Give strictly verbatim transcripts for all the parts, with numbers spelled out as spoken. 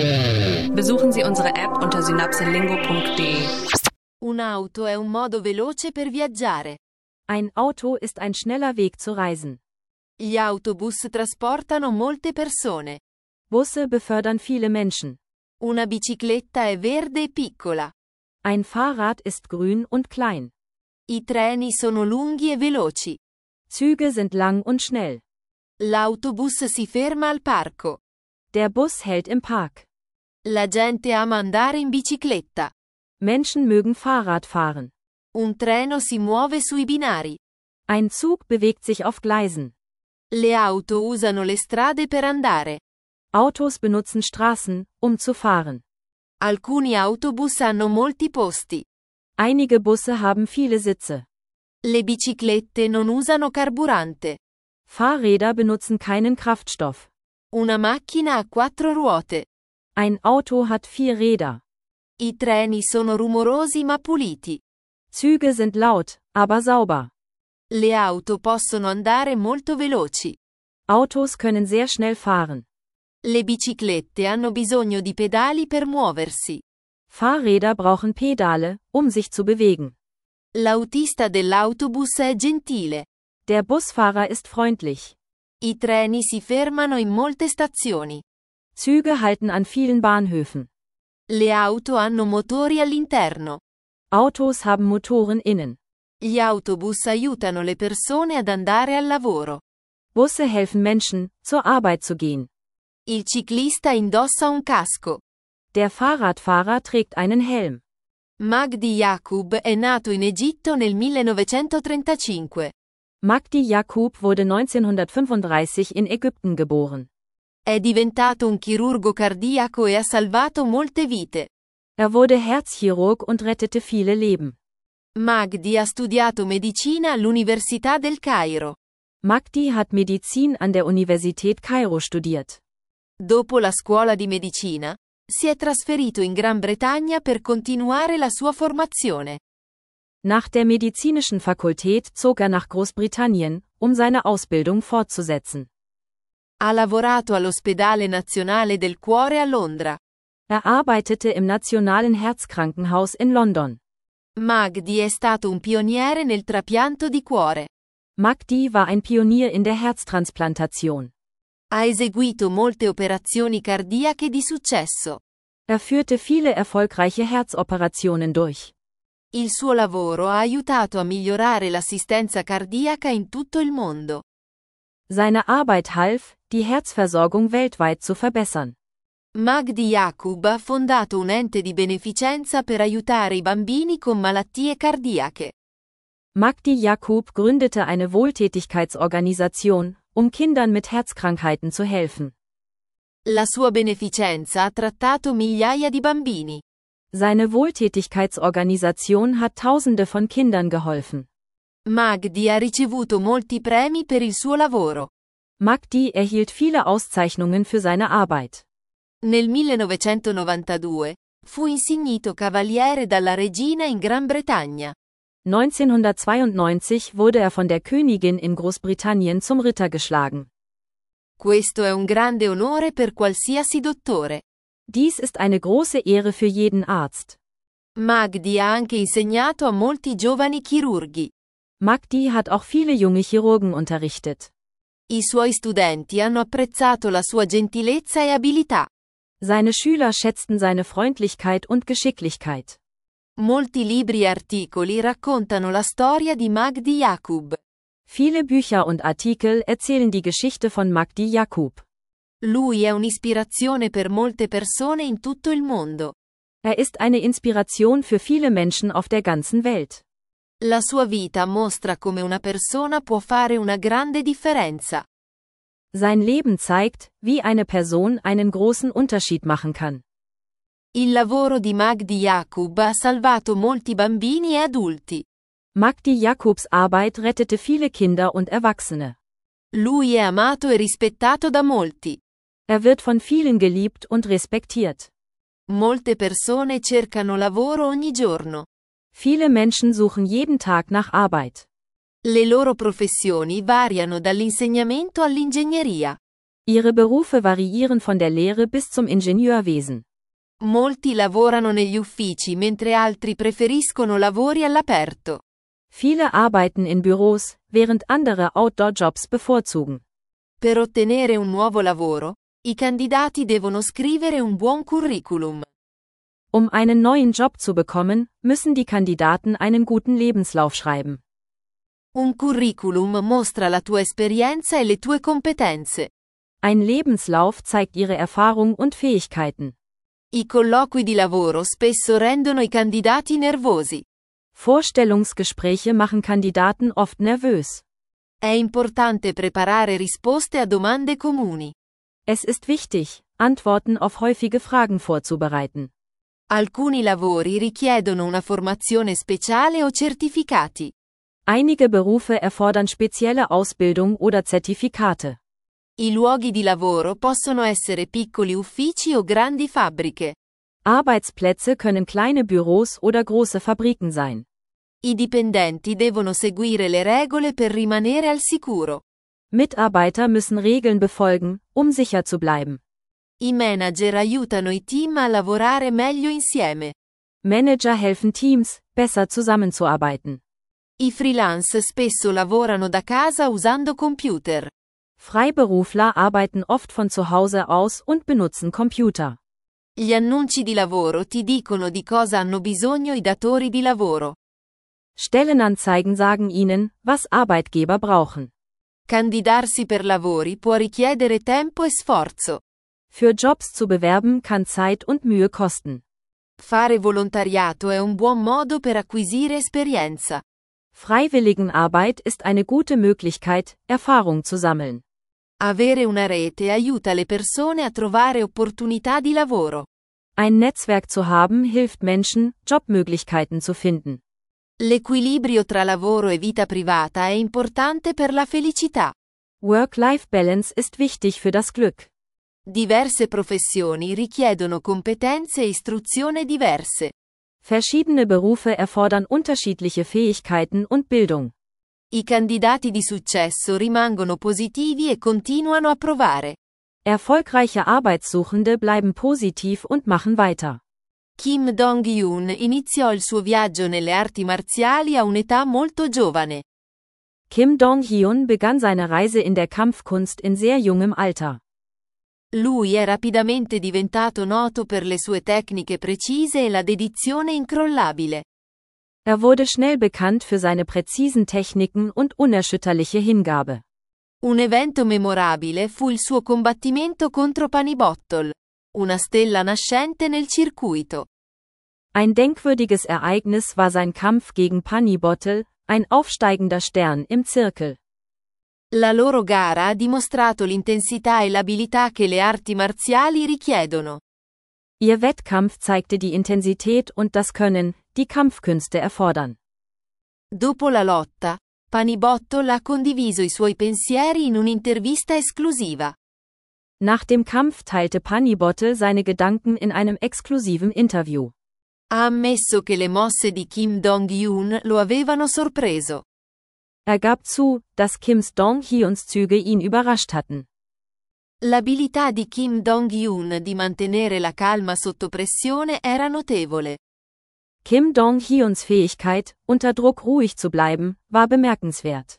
Besuchen Sie unsere App unter synapselingo punkt de. Un'auto è un modo veloce per viaggiare. Ein Auto ist ein schneller Weg zu reisen. Gli autobus trasportano molte persone. Busse befördern viele Menschen. Una bicicletta è verde e piccola. Ein Fahrrad ist grün und klein. I treni sono lunghi e veloci. Züge sind lang und schnell. L'autobus si ferma al parco. Der Bus hält im Park. La gente ama andare in bicicletta. Menschen mögen Fahrrad fahren. Un treno si muove sui binari. Ein Zug bewegt sich auf Gleisen. Le auto usano le strade per andare. Autos benutzen Straßen, um zu fahren. Alcuni autobus hanno molti posti. Einige Busse haben viele Sitze. Le biciclette non usano carburante. Fahrräder benutzen keinen Kraftstoff. Una macchina ha quattro ruote. Ein Auto hat vier Räder. I treni sono rumorosi ma puliti. Züge sind laut, aber sauber. Le auto possono andare molto veloci. Autos können sehr schnell fahren. Le biciclette hanno bisogno di pedali per muoversi. Fahrräder brauchen Pedale, um sich zu bewegen. L'autista dell'autobus è gentile. Der Busfahrer ist freundlich. I treni si fermano in molte stazioni. Züge halten an vielen Bahnhöfen. Le auto hanno motori all'interno. Autos haben Motoren innen. Gli autobus aiutano le persone ad andare al lavoro. Busse helfen Menschen, zur Arbeit zu gehen. Il ciclista indossa un casco. Der Fahrradfahrer trägt einen Helm. Magdi Yaqub è nato in Egitto nel millenovecentotrentacinque. Magdi Yaqub wurde neunzehnhundertfünfunddreißig in Ägypten geboren. È diventato un chirurgo cardiaco e ha salvato molte vite. Er wurde Herzchirurg und rettete viele Leben. Magdi ha studiato medicina all'Università del Cairo. Magdi hat Medizin an der Universität Kairo studiert. Dopo la scuola di medicina, si è trasferito in Gran Bretagna per continuare la sua formazione. Nach der medizinischen Fakultät zog er nach Großbritannien, um seine Ausbildung fortzusetzen. Ha lavorato all'Ospedale Nazionale del Cuore a Londra. Er arbeitete im Nationalen Herzkrankenhaus in London. Magdi è stato un pioniere nel trapianto di cuore. Magdi war ein Pionier in der Herztransplantation. Ha eseguito molte operazioni cardiache di successo. Er führte viele erfolgreiche Herzoperationen durch. Il suo lavoro ha aiutato a migliorare l'assistenza cardiaca in tutto il mondo. Seine Arbeit half, die Herzversorgung weltweit zu verbessern. Magdi Yaqub ha fondato un ente di beneficenza per aiutare i bambini con malattie cardiache. Magdi Yaqub gründete eine Wohltätigkeitsorganisation, um Kindern mit Herzkrankheiten zu helfen. La sua beneficenza ha trattato migliaia di bambini. Seine Wohltätigkeitsorganisation hat Tausende von Kindern geholfen. Magdi ha ricevuto molti premi per il suo lavoro. Magdi erhielt viele Auszeichnungen für seine Arbeit. Nel millenovecentonovantadue, fu insignito cavaliere dalla regina in Gran Bretagna. neunzehnhundertzweiundneunzig wurde er von der Königin in Großbritannien zum Ritter geschlagen. Questo è un grande onore per qualsiasi dottore. Dies ist eine große Ehre für jeden Arzt. Magdi ha anche insegnato a molti giovani chirurghi. Magdi hat auch viele junge Chirurgen unterrichtet. I suoi studenti hanno apprezzato la sua gentilezza e abilità. Seine Schüler schätzten seine Freundlichkeit und Geschicklichkeit. Molti libri e articoli raccontano la storia di Magdi Yaqub. Viele Bücher und Artikel erzählen die Geschichte von Magdi Yaqub. Lui è un'ispirazione per molte persone in tutto il mondo. Er ist eine Inspiration für viele Menschen auf der ganzen Welt. La sua vita mostra come una persona può fare una grande differenza. Sein Leben zeigt, wie eine Person einen großen Unterschied machen kann. Il lavoro di Magdi Yaqub ha salvato molti bambini e adulti. Magdi Yaqubs Arbeit rettete viele Kinder und Erwachsene. Lui è amato e rispettato da molti. Er wird von vielen geliebt und respektiert. Molte persone cercano lavoro ogni giorno. Viele Menschen suchen jeden Tag nach Arbeit. Le loro professioni variano dall'insegnamento all'ingegneria. Ihre Berufe variieren von der Lehre bis zum Ingenieurwesen. Molti lavorano negli uffici mentre altri preferiscono lavori all'aperto. Viele arbeiten in Büros, während andere Outdoor-Jobs bevorzugen. Per ottenere un nuovo lavoro, i candidati devono scrivere un buon curriculum. Um einen neuen Job zu bekommen, müssen die Kandidaten einen guten Lebenslauf schreiben. Un curriculum mostra la tua esperienza e le tue competenze. Ein Lebenslauf zeigt ihre Erfahrung und Fähigkeiten. I colloqui di lavoro spesso rendono i candidati nervosi. Vorstellungsgespräche machen Kandidaten oft nervös. È importante preparare risposte a domande comuni. Es ist wichtig, Antworten auf häufige Fragen vorzubereiten. Alcuni lavori richiedono una formazione speciale o certificati. Einige Berufe erfordern spezielle Ausbildung oder Zertifikate. I luoghi di lavoro possono essere piccoli uffici o grandi fabbriche. Arbeitsplätze können kleine Büros oder große Fabriken sein. I dipendenti devono seguire le regole per rimanere al sicuro. Mitarbeiter müssen Regeln befolgen, um sicher zu bleiben. I manager aiutano i team a lavorare meglio insieme. Manager helfen Teams, besser zusammenzuarbeiten. I freelance spesso lavorano da casa usando computer. Freiberufler arbeiten oft von zu Hause aus und benutzen Computer. Gli annunci di lavoro ti dicono di cosa hanno bisogno i datori di lavoro. Stellenanzeigen sagen Ihnen, was Arbeitgeber brauchen. Candidarsi per lavori può richiedere tempo e sforzo. Für Jobs zu bewerben kann Zeit und Mühe kosten. Fare volontariato è un buon modo per acquisire esperienza. Freiwilligenarbeit ist eine gute Möglichkeit, Erfahrung zu sammeln. Avere una rete aiuta le persone a trovare opportunità di lavoro. Ein Netzwerk zu haben hilft Menschen, Jobmöglichkeiten zu finden. L'equilibrio tra lavoro e vita privata è importante per la felicità. Work-Life-Balance ist wichtig für das Glück. Diverse professioni richiedono competenze e istruzione diverse. Verschiedene Berufe erfordern unterschiedliche Fähigkeiten und Bildung. I candidati di successo rimangono positivi e continuano a provare. Erfolgreiche Arbeitssuchende bleiben positiv und machen weiter. Kim Dong-hyun iniziò il suo viaggio nelle arti marziali a un'età molto giovane. Kim Dong-hyun begann seine Reise in der Kampfkunst in sehr jungem Alter. Lui è rapidamente diventato noto per le sue tecniche precise e la dedizione incrollabile. Er wurde schnell bekannt für seine präzisen Techniken und unerschütterliche Hingabe. Un evento memorabile fu il suo combattimento contro Pani Bottle, una stella nascente nel circuito. Ein denkwürdiges Ereignis war sein Kampf gegen Pani Bottle, ein aufsteigender Stern im Zirkel. La loro gara ha dimostrato l'intensità e l'abilità che le arti marziali richiedono. Ihr Wettkampf zeigte die Intensität und das Können, die Kampfkünste erfordern. Dopo la lotta, Pani Bottle ha condiviso i suoi pensieri in un'intervista esclusiva. Nach dem Kampf teilte Pani Bottle seine Gedanken in einem exklusiven Interview. Ha ammesso che le mosse di Kim Dong-hyun lo avevano sorpreso. Er gab zu, dass Kim Dong-hyuns Züge ihn überrascht hatten. L'abilità di Kim Dong-hyun di mantenere la calma sotto pressione era notevole. Kim Dong-hyuns Fähigkeit, unter Druck ruhig zu bleiben, war bemerkenswert.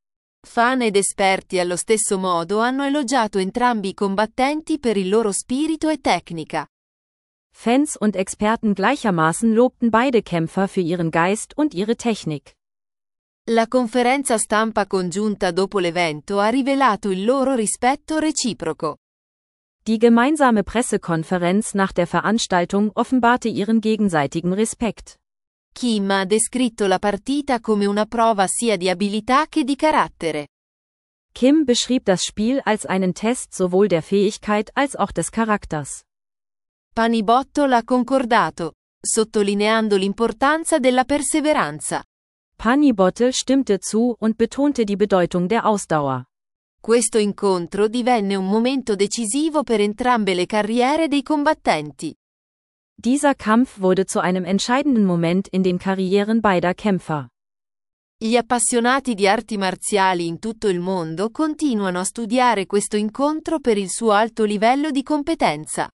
Fan ed esperti allo stesso modo hanno elogiato entrambi i combattenti per il loro spirito e tecnica. Fans und Experten gleichermaßen lobten beide Kämpfer für ihren Geist und ihre Technik. La conferenza stampa congiunta dopo l'evento ha rivelato il loro rispetto reciproco. Die gemeinsame Pressekonferenz nach der Veranstaltung offenbarte ihren gegenseitigen Respekt. Kim ha descritto la partita come una prova sia di abilità che di carattere. Kim beschrieb das Spiel als einen Test sowohl der Fähigkeit als auch des Charakters. Pani Bottle ha concordato, sottolineando l'importanza della perseveranza. Pani Bottle stimmte zu und betonte die Bedeutung der Ausdauer. Questo incontro divenne un momento decisivo per entrambe le carriere dei combattenti. Dieser Kampf wurde zu einem entscheidenden Moment in den Karrieren beider Kämpfer. Gli appassionati di arti marziali in tutto il mondo continuano a studiare questo incontro per il suo alto livello di competenza.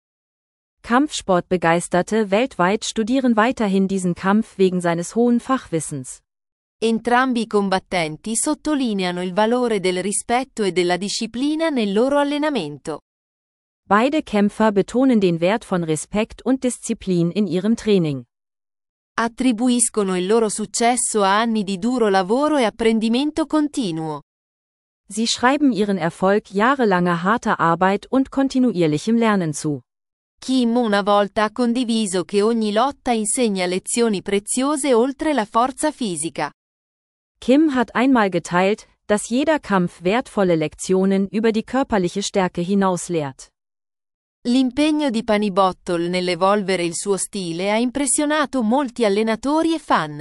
Kampfsportbegeisterte weltweit studieren weiterhin diesen Kampf wegen seines hohen Fachwissens. Entrambi i combattenti sottolineano il valore del rispetto e della disciplina nel loro allenamento. Beide Kämpfer betonen den Wert von Respekt und Disziplin in ihrem Training. Attribuiscono il loro successo a anni di duro lavoro e apprendimento continuo. Sie schreiben ihren Erfolg jahrelanger harter Arbeit und kontinuierlichem Lernen zu. Kim una volta ha condiviso che ogni lotta insegna lezioni preziose oltre la forza fisica. Kim hat einmal geteilt, dass jeder Kampf wertvolle Lektionen über die körperliche Stärke hinaus lehrt. L'impegno di Pani Bottle nell'evolvere il suo stile ha impressionato molti allenatori e fan.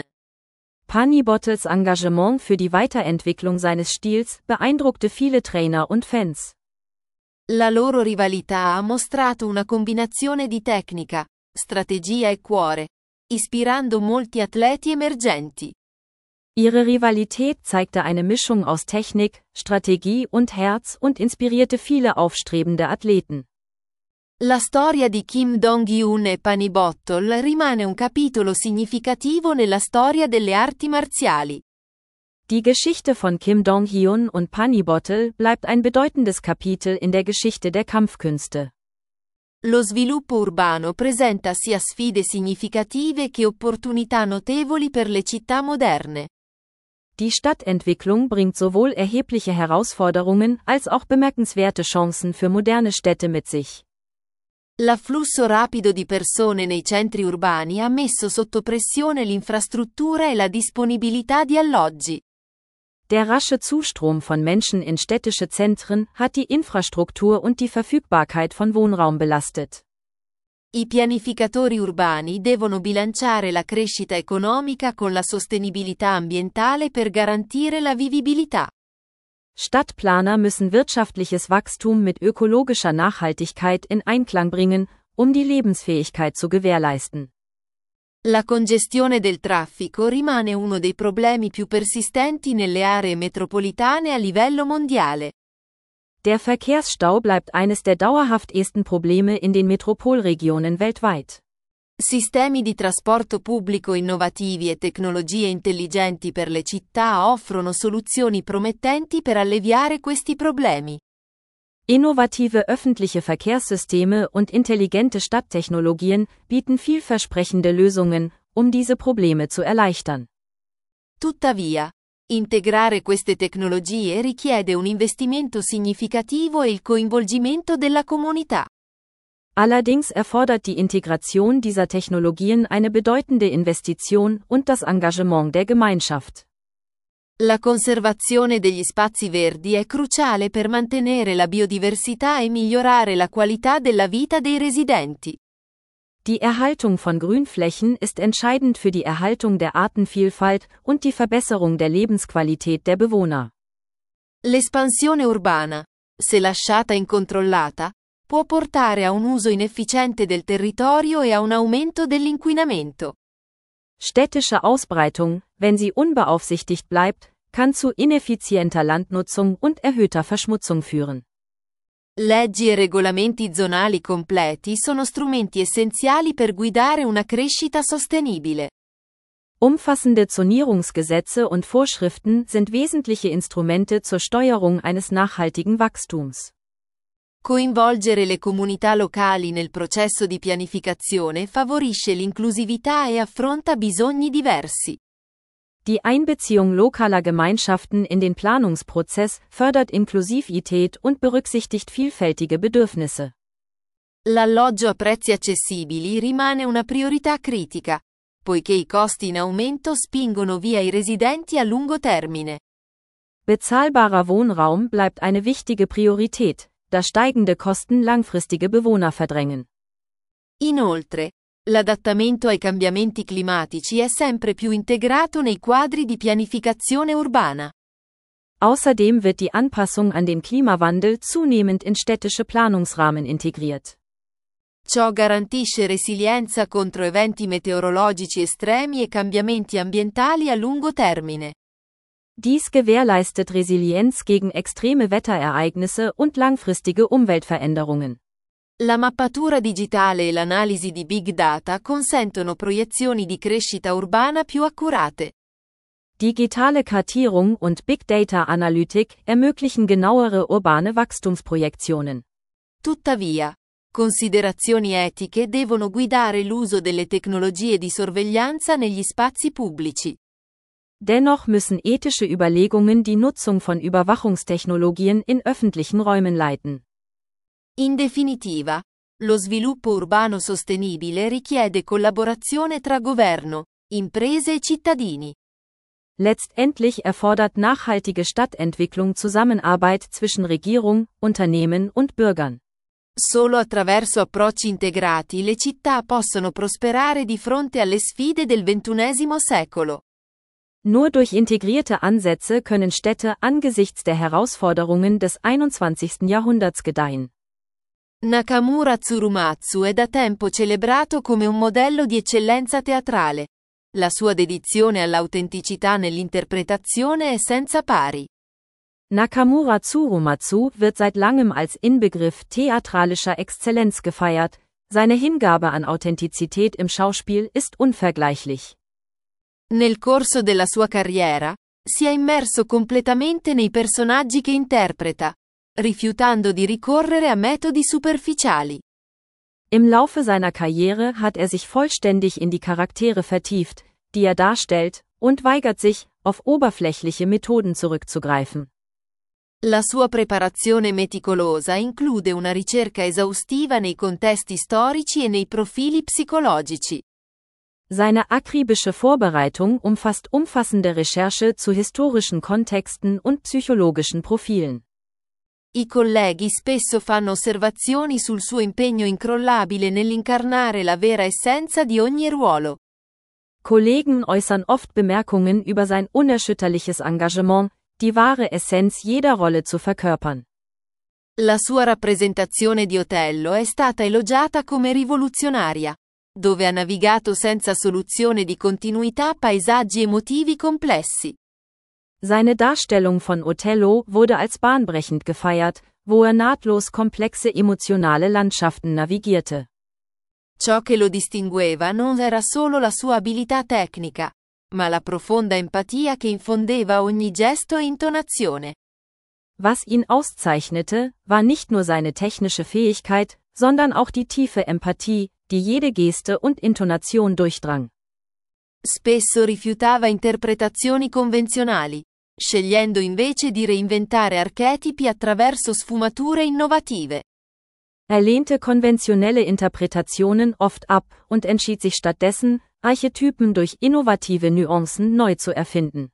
Pani Bottles Engagement für die Weiterentwicklung seines Stils beeindruckte viele Trainer und Fans. La loro rivalità ha mostrato una combinazione di tecnica, strategia e cuore, ispirando molti atleti emergenti. Ihre Rivalität zeigte eine Mischung aus Technik, Strategie und Herz und inspirierte viele aufstrebende Athleten. La storia di Kim Dong-hyun e Pani Bottle rimane un capitolo significativo nella storia delle arti marziali. Die Geschichte von Kim Dong-hyun und Pani Bottle bleibt ein bedeutendes Kapitel in der Geschichte der Kampfkünste. Lo sviluppo urbano presenta sia sfide significative che opportunità notevoli per le città moderne. Die Stadtentwicklung bringt sowohl erhebliche Herausforderungen als auch bemerkenswerte Chancen für moderne Städte mit sich. L'afflusso rapido di persone nei centri urbani ha messo sotto pressione l'infrastruttura e la disponibilità di alloggi. Der rasche Zustrom von Menschen in städtische Zentren hat die Infrastruktur und die Verfügbarkeit von Wohnraum belastet. I pianificatori urbani devono bilanciare la crescita economica con la sostenibilità ambientale per garantire la vivibilità. Stadtplaner müssen wirtschaftliches Wachstum mit ökologischer Nachhaltigkeit in Einklang bringen, um die Lebensfähigkeit zu gewährleisten. La congestione del traffico rimane uno dei problemi più persistenti nelle aree metropolitane a livello mondiale. Der Verkehrsstau bleibt eines der dauerhaft ehesten Probleme in den Metropolregionen weltweit. Sistemi di trasporto pubblico innovativi e tecnologie intelligenti per le città offrono soluzioni promettenti per alleviare questi problemi. Innovative öffentliche Verkehrssysteme und intelligente Stadttechnologien bieten vielversprechende Lösungen, um diese Probleme zu erleichtern. Tuttavia, integrare queste tecnologie richiede un investimento significativo e il coinvolgimento della comunità. Allerdings erfordert die Integration dieser Technologien eine bedeutende Investition und das Engagement der Gemeinschaft. La conservazione degli spazi verdi è cruciale per mantenere la biodiversità e migliorare la qualità della vita dei residenti. Die Erhaltung von Grünflächen ist entscheidend für die Erhaltung der Artenvielfalt und die Verbesserung der Lebensqualität der Bewohner. L'espansione urbana, se lasciata incontrollata, può portare a un uso inefficiente del territorio e a un aumento dell'inquinamento. Städtische Ausbreitung, wenn sie unbeaufsichtigt bleibt, kann zu ineffizienter Landnutzung und erhöhter Verschmutzung führen. Leggi e regolamenti zonali completi sono strumenti essenziali per guidare una crescita sostenibile. Umfassende Zonierungsgesetze und Vorschriften sind wesentliche Instrumente zur Steuerung eines nachhaltigen Wachstums. Coinvolgere le comunità locali nel processo di pianificazione favorisce l'inclusività e affronta bisogni diversi. Die Einbeziehung lokaler Gemeinschaften in den Planungsprozess fördert Inklusivität und berücksichtigt vielfältige Bedürfnisse. L'alloggio a prezzi accessibili rimane una priorità critica, poiché i costi in aumento spingono via i residenti a lungo termine. Bezahlbarer Wohnraum bleibt eine wichtige Priorität, da steigende Kosten langfristige Bewohner verdrängen. Inoltre, l'adattamento ai cambiamenti climatici è sempre più integrato nei quadri di pianificazione urbana. Außerdem wird die Anpassung an den Klimawandel zunehmend in städtische Planungsrahmen integriert. Ciò garantisce resilienza contro eventi meteorologici estremi e cambiamenti ambientali a lungo termine. Dies gewährleistet Resilienz gegen extreme Wetterereignisse und langfristige Umweltveränderungen. La mappatura digitale e l'analisi di big data consentono proiezioni di crescita urbana più accurate. Digitale Kartierung und Big Data Analytik ermöglichen genauere urbane Wachstumsprojektionen. Tuttavia, considerazioni etiche devono guidare l'uso delle tecnologie di sorveglianza negli spazi pubblici. Dennoch müssen ethische Überlegungen die Nutzung von Überwachungstechnologien in öffentlichen Räumen leiten. In definitiva, lo sviluppo urbano sostenibile richiede collaborazione tra governo, imprese e cittadini. Letztendlich erfordert nachhaltige Stadtentwicklung Zusammenarbeit zwischen Regierung, Unternehmen und Bürgern. Solo attraverso approcci integrati le città possono prosperare di fronte alle sfide del ventunesimo secolo. Nur durch integrierte Ansätze können Städte angesichts der Herausforderungen des einundzwanzigsten Jahrhunderts gedeihen. Nakamura Tsurumatsu è da tempo celebrato come un modello di eccellenza teatrale. La sua dedizione all'autenticità nell'interpretazione è senza pari. Nakamura Tsurumatsu wird seit langem als Inbegriff theatralischer Exzellenz gefeiert, seine Hingabe an Authentizität im Schauspiel ist unvergleichlich. Nel corso della sua carriera, si è immerso completamente nei personaggi che interpreta, rifiutando di ricorrere a metodi superficiali. Im Laufe seiner Karriere hat er sich vollständig in die Charaktere vertieft, die er darstellt, und weigert sich, auf oberflächliche Methoden zurückzugreifen. La sua preparazione meticolosa include una ricerca esaustiva nei contesti storici e nei profili psicologici. Seine akribische Vorbereitung umfasst umfassende Recherche zu historischen Kontexten und psychologischen Profilen. I colleghi spesso fanno osservazioni sul suo impegno incrollabile nell'incarnare la vera essenza di ogni ruolo. Kollegen äußern oft Bemerkungen über sein unerschütterliches Engagement, die wahre Essenz jeder Rolle zu verkörpern. La sua rappresentazione di Otello è stata elogiata come rivoluzionaria, dove ha navigato senza soluzione di continuità paesaggi emotivi complessi. Seine Darstellung von Othello wurde als bahnbrechend gefeiert, wo er nahtlos komplexe emotionale Landschaften navigierte. Ciò che lo distingueva non era solo la sua abilità tecnica, ma la profonda empatia che infondeva ogni gesto e intonazione. Was ihn auszeichnete, war nicht nur seine technische Fähigkeit, sondern auch die tiefe Empathie, die jede Geste und Intonation durchdrang. Spesso rifiutava interpretazioni convenzionali, scegliendo invece di reinventare archetipi attraverso sfumature innovative. Er lehnte konventionelle Interpretationen oft ab und entschied sich stattdessen, Archetypen durch innovative Nuancen neu zu erfinden.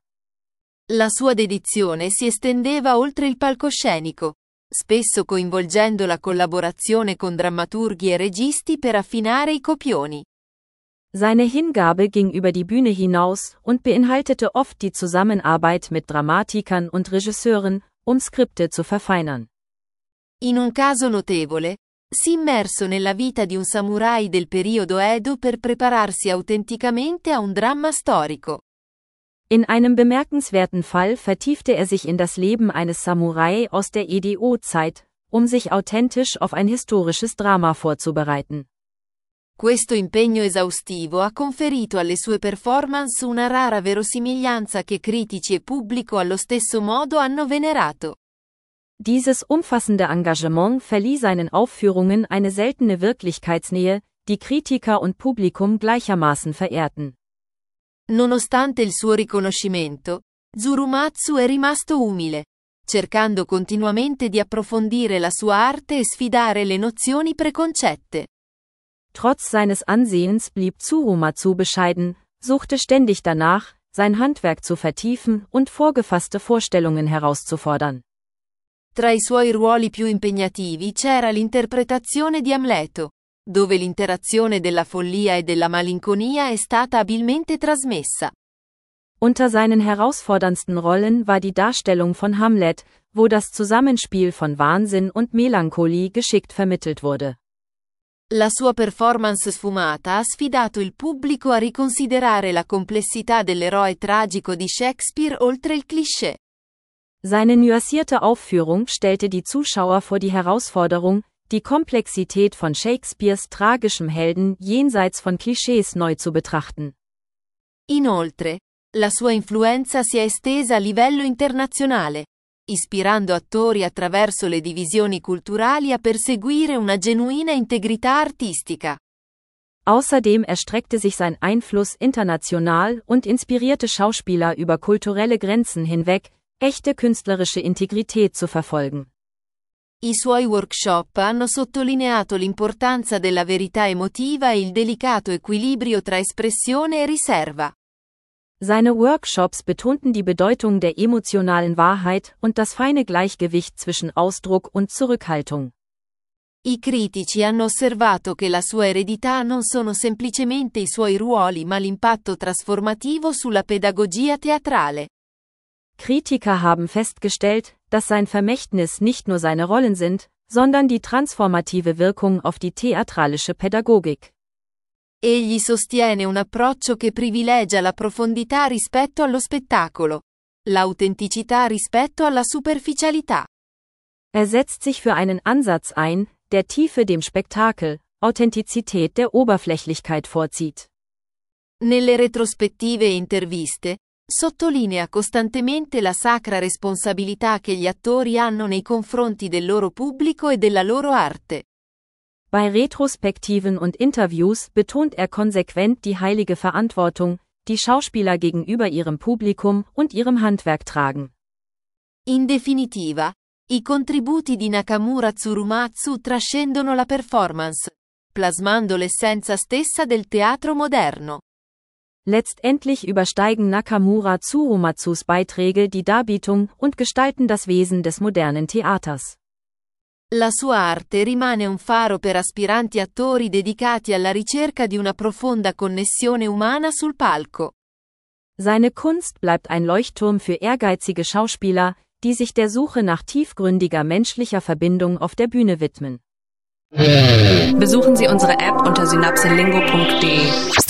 La sua dedizione si estendeva oltre il palcoscenico, spesso coinvolgendo la collaborazione con drammaturghi e registi per affinare i copioni. Seine Hingabe ging über die Bühne hinaus und beinhaltete oft die Zusammenarbeit mit Dramatikern und Regisseuren, um Skripte zu verfeinern. In un caso notevole, si immerso nella vita di un samurai del periodo Edo per prepararsi autenticamente a un dramma storico. In einem bemerkenswerten Fall vertiefte er sich in das Leben eines Samurai aus der Edo-Zeit, um sich authentisch auf ein historisches Drama vorzubereiten. Questo impegno esaustivo ha conferito alle sue performance una rara verosimiglianza che critici e pubblico allo stesso modo hanno venerato. Dieses umfassende Engagement verlieh seinen Aufführungen eine seltene Wirklichkeitsnähe, die Kritiker und Publikum gleichermaßen verehrten. Nonostante il suo riconoscimento, Tsurumatsu è rimasto umile, cercando continuamente di approfondire la sua arte e sfidare le nozioni preconcette. Trotz seines Ansehens blieb Tsurumatsu bescheiden, suchte ständig danach, sein Handwerk zu vertiefen und vorgefasste Vorstellungen herauszufordern. Tra i suoi ruoli più impegnativi c'era l'interpretazione di Amleto, dove l'interazione della follia e della malinconia è stata abilmente trasmessa. Unter seinen herausforderndsten Rollen war die Darstellung von Hamlet, wo das Zusammenspiel von Wahnsinn und Melancholie geschickt vermittelt wurde. La sua performance sfumata ha sfidato il pubblico a riconsiderare la complessità dell'eroe tragico di Shakespeare oltre il cliché. Seine nuancierte Aufführung stellte die Zuschauer vor die Herausforderung, die Komplexität von Shakespeares tragischem Helden jenseits von Klischees neu zu betrachten. Inoltre, la sua influenza si è estesa a livello internazionale, ispirando attori attraverso le divisioni culturali a perseguire una genuina integrità artistica. Außerdem erstreckte sich sein Einfluss international und inspirierte Schauspieler über kulturelle Grenzen hinweg, echte künstlerische Integrität zu verfolgen. I suoi workshop hanno sottolineato l'importanza della verità emotiva e il delicato equilibrio tra espressione e riserva. Seine Workshops betonten die Bedeutung der emotionalen Wahrheit und das feine Gleichgewicht zwischen Ausdruck und Zurückhaltung. I critici hanno osservato che la sua eredità non sono semplicemente i suoi ruoli ma l'impatto trasformativo sulla pedagogia teatrale. Kritiker haben festgestellt, dass sein Vermächtnis nicht nur seine Rollen sind, sondern die transformative Wirkung auf die theatralische Pädagogik. Egli sostiene un approccio che privilegia la profondità rispetto allo spettacolo, l'autenticità rispetto alla superficialità. Er setzt sich für einen Ansatz ein, der Tiefe dem Spektakel, Authentizität der Oberflächlichkeit vorzieht. Nelle retrospettive e interviste, sottolinea costantemente la sacra responsabilità che gli attori hanno nei confronti del loro pubblico e della loro arte. Bei Retrospektiven und Interviews betont er konsequent die heilige Verantwortung, die Schauspieler gegenüber ihrem Publikum und ihrem Handwerk tragen. In definitiva, i contributi di Nakamura Tsurumatsu trascendono la performance, plasmando l'essenza stessa del teatro moderno. Letztendlich übersteigen Nakamura Tsurumatsus Beiträge die Darbietung und gestalten das Wesen des modernen Theaters. La sua arte rimane un faro per aspiranti attori dedicati alla ricerca di una profonda connessione umana sul palco. Seine Kunst bleibt ein Leuchtturm für ehrgeizige Schauspieler, die sich der Suche nach tiefgründiger menschlicher Verbindung auf der Bühne widmen. Besuchen Sie unsere App unter synapselingo punkt de.